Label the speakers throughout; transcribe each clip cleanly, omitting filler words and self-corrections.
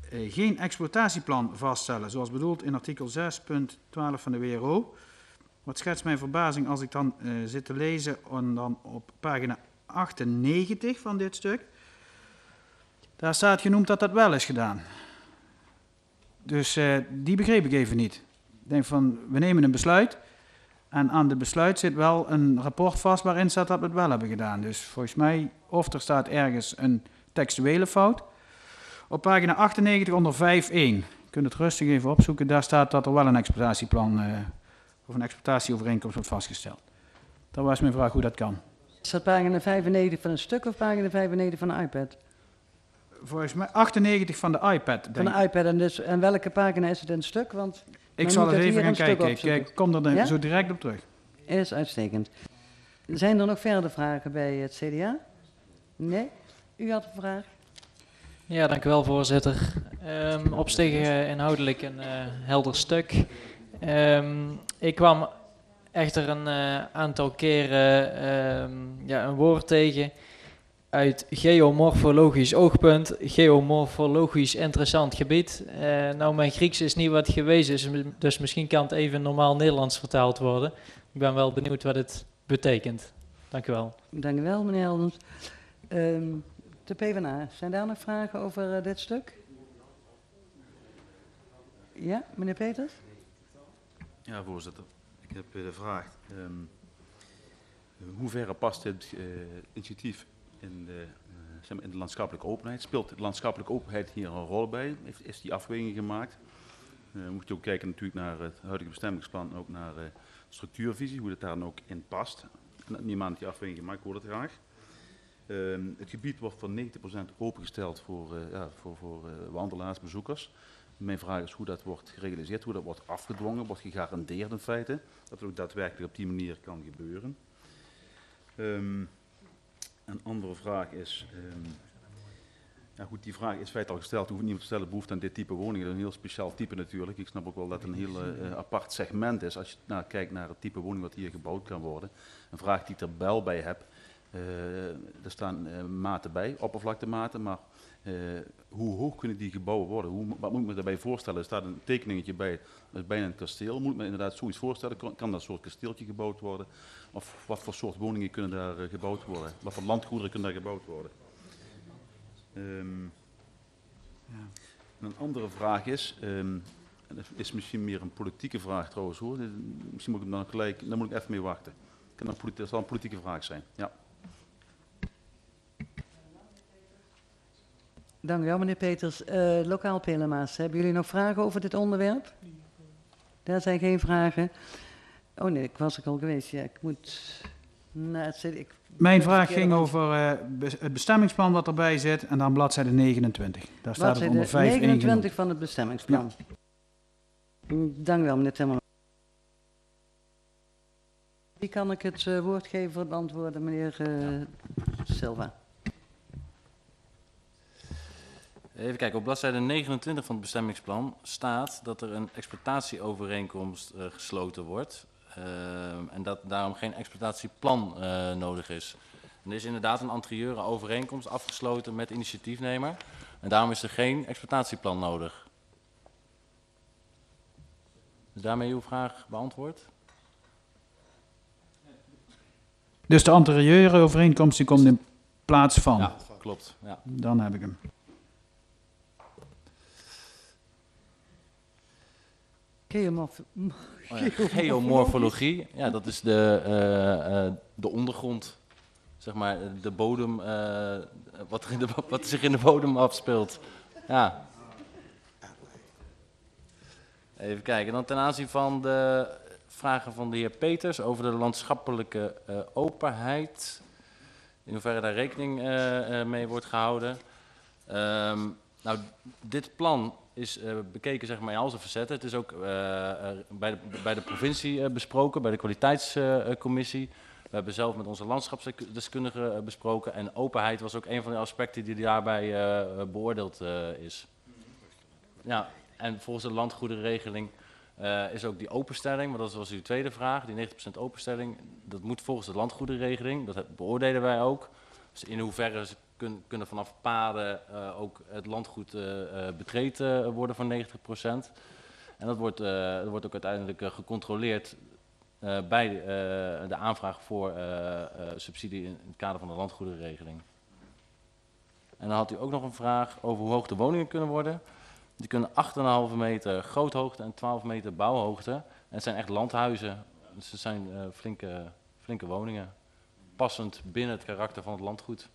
Speaker 1: geen exploitatieplan vaststellen, zoals bedoeld in artikel 6.12 van de WRO. Wat schetst mijn verbazing als ik dan zit te lezen en dan op pagina 98 van dit stuk. Daar staat genoemd dat dat wel is gedaan. Dus die begreep ik even niet. Ik denk van, we nemen een besluit en aan het besluit zit wel een rapport vast waarin staat dat we het wel hebben gedaan. Dus volgens mij, of er staat ergens een textuele fout. Op pagina 98 onder 5.1, je kunt het rustig even opzoeken, daar staat dat er wel een exploitatieplan of een exploitatieovereenkomst wordt vastgesteld. Dat was mijn vraag hoe dat kan.
Speaker 2: Is dat pagina 95 van een stuk of pagina 95 van de iPad?
Speaker 1: Volgens mij 98 van de iPad.
Speaker 2: Van de iPad en welke pagina is het in het stuk? Want
Speaker 1: ik zal het even gaan kijken. Ik kom er zo direct op terug.
Speaker 2: Is uitstekend. Zijn er nog verder vragen bij het CDA? Nee? U had een vraag?
Speaker 3: Ja, dank u wel, voorzitter. Op zich inhoudelijk een helder stuk. Ik kwam echter een aantal keren een woord tegen uit geomorfologisch oogpunt, geomorfologisch interessant gebied. Nou, mijn Grieks is niet wat geweest is, dus misschien kan het even normaal Nederlands vertaald worden. Ik ben wel benieuwd wat het betekent. Dank u wel.
Speaker 2: Dank u wel, meneer Heldens. De PvdA, zijn daar nog vragen over dit stuk? Ja, meneer Peters?
Speaker 4: Ja, voorzitter. Ik heb de vraag. Hoe ver past dit initiatief in de landschappelijke openheid? Speelt de landschappelijke openheid hier een rol bij? Is die afweging gemaakt? Moet je ook kijken natuurlijk naar het huidige bestemmingsplan, ook naar de structuurvisie, hoe dat daar dan ook in past. Niemand die afweging gemaakt, ik hoor het graag. Het gebied wordt voor 90% opengesteld voor wandelaars, bezoekers. Mijn vraag is hoe dat wordt gerealiseerd, hoe dat wordt afgedwongen, wordt gegarandeerd in feite, dat het ook daadwerkelijk op die manier kan gebeuren. Een andere vraag is, die vraag is feit al gesteld, hoeft niet te stellen, behoefte aan dit type woningen, dat is een heel speciaal type natuurlijk. Ik snap ook wel dat het een heel apart segment is als je kijkt naar het type woning wat hier gebouwd kan worden. Een vraag die ik er wel bij heb, er staan maten bij, oppervlaktematen, maar hoe hoog kunnen die gebouwen worden? Wat moet ik me daarbij voorstellen? Er staat een tekeningetje bij, dat is bijna een kasteel. Moet ik me inderdaad zoiets voorstellen? Kan dat een soort kasteeltje gebouwd worden? Of wat voor soort woningen kunnen daar gebouwd worden? Wat voor landgoederen kunnen daar gebouwd worden? Een andere vraag is, dat is misschien meer een politieke vraag trouwens hoor. Misschien moet ik dan gelijk, daar moet ik even mee wachten. Dat zal een politieke vraag zijn, ja.
Speaker 2: Dank u wel, meneer Peters. Lokaal PLMA's, hebben jullie nog vragen over dit onderwerp? Daar zijn geen vragen. Oh nee, ik was er al geweest. Ja, ik moet naar het
Speaker 1: Mijn vraag ging over het bestemmingsplan wat erbij zit en dan bladzijde 29. Daar staat het onder 5.1
Speaker 2: 29 van het bestemmingsplan. Ja. Dank u wel, meneer Timmerman. Wie kan ik het woord geven voor het antwoorden, meneer Silva?
Speaker 5: Even kijken, op bladzijde 29 van het bestemmingsplan staat dat er een exploitatieovereenkomst gesloten wordt. En dat daarom geen exploitatieplan nodig is. En er is inderdaad een anterieure overeenkomst afgesloten met initiatiefnemer. En daarom is er geen exploitatieplan nodig. Is daarmee uw vraag beantwoord?
Speaker 1: Dus de anterieure overeenkomst die komt in plaats van?
Speaker 5: Ja, klopt. Ja.
Speaker 1: Dan heb ik hem.
Speaker 5: Geomorfologie, ja, dat is de ondergrond, zeg maar, de bodem, wat zich in de bodem afspeelt. Ja. Even kijken, dan ten aanzien van de vragen van de heer Peters over de landschappelijke openheid, in hoeverre daar rekening mee wordt gehouden. Nou, dit plan is bekeken zeg maar in al zijn facetten. Het is ook bij de provincie besproken, bij de kwaliteitscommissie. We hebben zelf met onze landschapsdeskundigen besproken. En openheid was ook een van de aspecten die daarbij beoordeeld is. Ja, en volgens de landgoederenregeling is ook die openstelling, maar dat was uw tweede vraag, die 90% openstelling. Dat moet volgens de landgoederenregeling, dat beoordelen wij ook. Dus in hoeverre kunnen vanaf paden ook het landgoed betreden worden voor 90%. En dat wordt ook uiteindelijk gecontroleerd bij de aanvraag voor subsidie in het kader van de landgoederenregeling. En dan had u ook nog een vraag over hoe hoog de woningen kunnen worden. Die kunnen 8,5 meter groothoogte en 12 meter bouwhoogte. En het zijn echt landhuizen, dus het zijn flinke woningen. Passend binnen het karakter van het landgoed.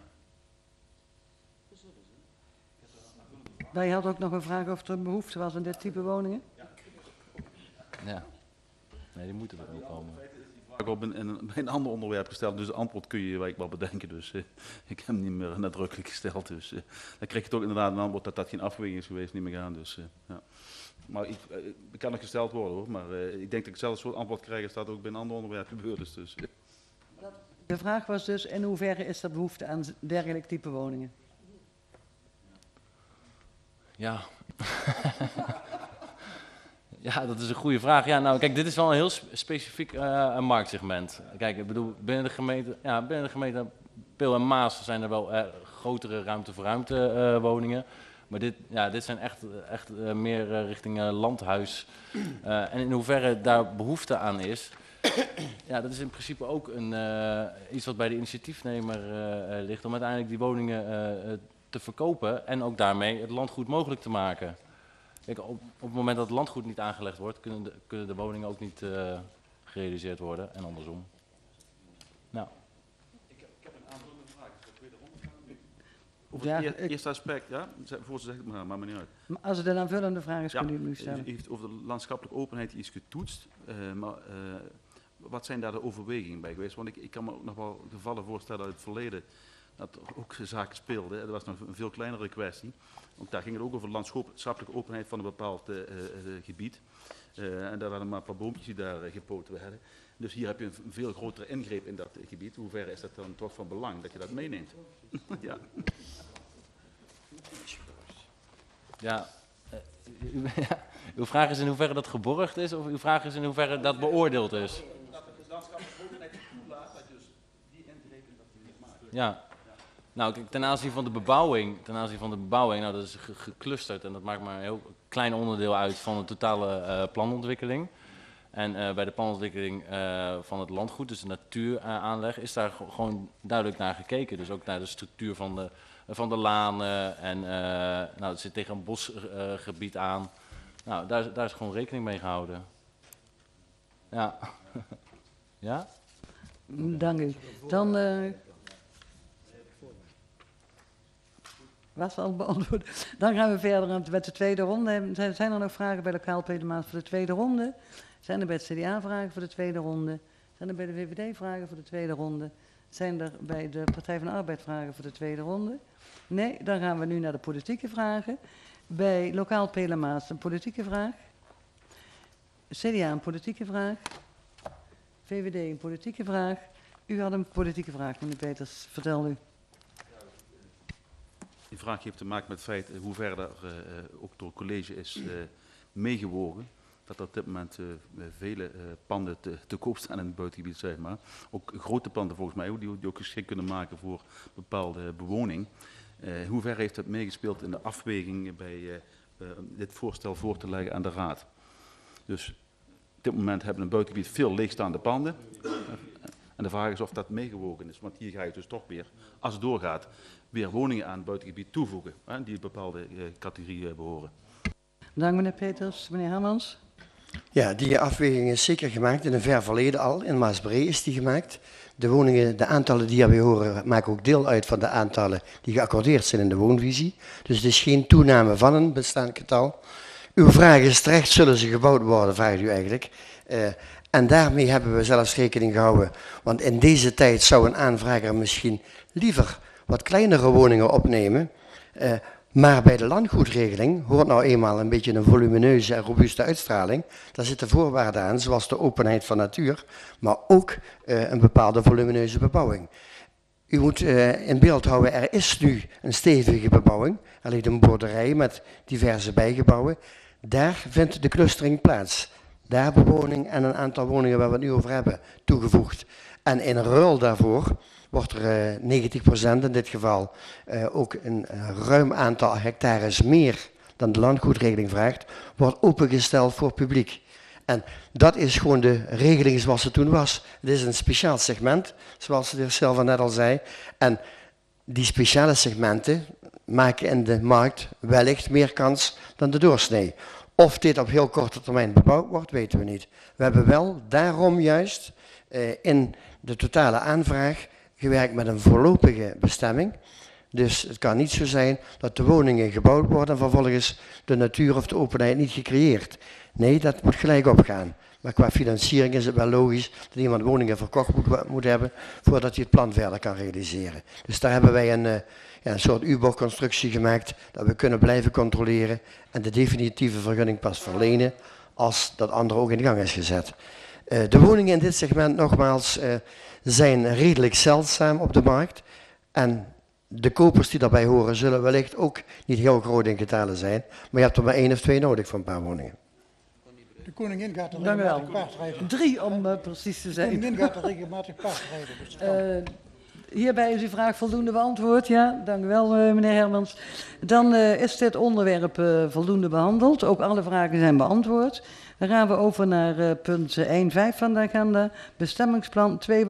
Speaker 2: Wij hadden ook nog een vraag of er behoefte was aan dit type woningen.
Speaker 5: Ja. Nee, die moeten er ook komen.
Speaker 4: Ik heb bij een ander onderwerp gesteld, dus het antwoord kun je wel bedenken. Dus ik heb hem niet meer nadrukkelijk gesteld. Dus dan krijg je toch inderdaad een antwoord dat dat geen afweging is geweest, niet meer gaan. Dus, ja. Maar ik kan nog gesteld worden hoor, maar ik denk dat ik zelf een soort antwoord krijg als dat ook bij een ander onderwerp gebeurd is. Dus,
Speaker 2: De vraag was dus, in hoeverre is er behoefte aan dergelijk type woningen?
Speaker 5: Ja. Ja, dat is een goede vraag. Ja, nou, kijk, dit is wel een heel specifiek marktsegment. Kijk, ik bedoel, binnen de gemeente Peel en Maas zijn er wel grotere ruimte-voor-ruimte woningen. Maar dit zijn echt meer richting landhuis. En in hoeverre daar behoefte aan is, ja, dat is in principe ook iets wat bij de initiatiefnemer ligt om uiteindelijk die woningen te verkopen en ook daarmee het landgoed mogelijk te maken. Kijk, op het moment dat het landgoed niet aangelegd wordt, kunnen de woningen ook niet gerealiseerd worden en andersom. Nou.
Speaker 4: Ik heb een aanvullende vraag.
Speaker 2: Ja,
Speaker 4: Over het eerste aspect, ja? Voor ze zegt het maar, maakt me niet uit.
Speaker 2: Maar als het een aanvullende vraag is,
Speaker 4: Ja,
Speaker 2: kunnen jullie stellen.
Speaker 4: u heeft over de landschappelijke openheid die is getoetst, maar wat zijn daar de overwegingen bij geweest? Want ik kan me ook nog wel gevallen voorstellen uit het verleden dat er ook zaken speelden. Dat was nog een veel kleinere kwestie. Ook daar ging het ook over landschappelijke openheid van een bepaald gebied. En daar waren maar een paar boompjes die daar gepoten werden. Dus hier heb je een veel grotere ingreep in dat gebied. Hoe ver is dat dan toch van belang dat je dat meeneemt? Ja.
Speaker 5: Ja, uw vraag is in hoeverre dat geborgd is of uw vraag is in hoeverre dat beoordeeld is?
Speaker 4: Dat de landschappelijke openheid toelaat, dat dus die ingreep in dat gebied maakt.
Speaker 5: Ja. Nou, kijk, ten aanzien van de bebouwing, nou, dat is geclusterd en dat maakt maar een heel klein onderdeel uit van de totale planontwikkeling. En bij de planontwikkeling van het landgoed, dus de natuuraanleg, is daar gewoon duidelijk naar gekeken. Dus ook naar de structuur van de lanen en nou, het zit tegen een bosgebied aan. Nou, daar is gewoon rekening mee gehouden. Ja. Ja?
Speaker 2: Dank u. Dan was al beantwoord. Dan gaan we verder met de tweede ronde. Zijn er nog vragen bij Lokaal Peel en Maas voor de tweede ronde? Zijn er bij het CDA vragen voor de tweede ronde? Zijn er bij de VVD vragen voor de tweede ronde? Zijn er bij de Partij van de Arbeid vragen voor de tweede ronde? Nee, dan gaan we nu naar de politieke vragen. Bij Lokaal Peel en Maas een politieke vraag. CDA een politieke vraag. VVD een politieke vraag. U had een politieke vraag, meneer Peters. Vertel u.
Speaker 4: Die vraag heeft te maken met het feit hoe ver er ook door het college is meegewogen. Dat er op dit moment vele panden te koop staan in het buitengebied, zeg maar. Ook grote panden volgens mij, die ook geschikt kunnen maken voor bepaalde bewoning. Hoe ver heeft dat meegespeeld in de afweging bij dit voorstel voor te leggen aan de Raad? Dus op dit moment hebben we in het buitengebied veel leegstaande panden. En de vraag is of dat meegewogen is, want hier ga je dus toch weer, als het doorgaat, weer woningen aan het buitengebied toevoegen, die een bepaalde categorie behoren.
Speaker 2: Dank meneer Peters. Meneer Hermans.
Speaker 6: Ja, die afweging is zeker gemaakt in een ver verleden al. In Maasbree is die gemaakt. De woningen, de aantallen die erbij horen, maken ook deel uit van de aantallen die geaccordeerd zijn in de woonvisie. Dus het is geen toename van een bestaand getal. Uw vraag is terecht, zullen ze gebouwd worden, vraagt u eigenlijk. En daarmee hebben we zelfs rekening gehouden. Want in deze tijd zou een aanvrager misschien liever wat kleinere woningen opnemen. Maar bij de landgoedregeling hoort nou eenmaal een beetje een volumineuze en robuuste uitstraling. Daar zitten voorwaarden aan, zoals de openheid van natuur, maar ook een bepaalde volumineuze bebouwing. U moet in beeld houden, er is nu een stevige bebouwing. Er ligt een boerderij met diverse bijgebouwen. Daar vindt de clustering plaats. Daar bewoning en een aantal woningen waar we het nu over hebben toegevoegd. En in ruil daarvoor wordt er 90% in dit geval ook een ruim aantal hectares meer dan de landgoedregeling vraagt, wordt opengesteld voor publiek. En dat is gewoon de regeling zoals het toen was. Het is een speciaal segment, zoals de heer Silva net al zei. En die speciale segmenten maken in de markt wellicht meer kans dan de doorsnee. Of dit op heel korte termijn bebouwd wordt, weten we niet. We hebben wel daarom juist in de totale aanvraag gewerkt met een voorlopige bestemming. Dus het kan niet zo zijn dat de woningen gebouwd worden en vervolgens de natuur of de openheid niet gecreëerd. Nee, dat moet gelijk opgaan. Maar qua financiering is het wel logisch dat iemand woningen verkocht moet hebben voordat hij het plan verder kan realiseren. Dus daar hebben wij een soort U-bochtconstructie gemaakt dat we kunnen blijven controleren en de definitieve vergunning pas verlenen als dat andere ook in gang is gezet. De woningen in dit segment nogmaals zijn redelijk zeldzaam op de markt en de kopers die daarbij horen zullen wellicht ook niet heel groot in getalen zijn, maar je hebt er maar 1 of 2 nodig voor een paar woningen.
Speaker 7: De koningin gaat er
Speaker 2: Dank u wel.
Speaker 7: regelmatig paardrijden.
Speaker 2: 3 om precies te
Speaker 7: De
Speaker 2: zijn.
Speaker 7: koningin gaat er regelmatig paardrijden. Dus dat kan.
Speaker 2: Hierbij is uw vraag voldoende beantwoord. Ja, dank u wel, meneer Hermans. Dan is dit onderwerp voldoende behandeld. Ook alle vragen zijn beantwoord. Dan gaan we over naar punt 1.5 van de agenda. Bestemmingsplan 2.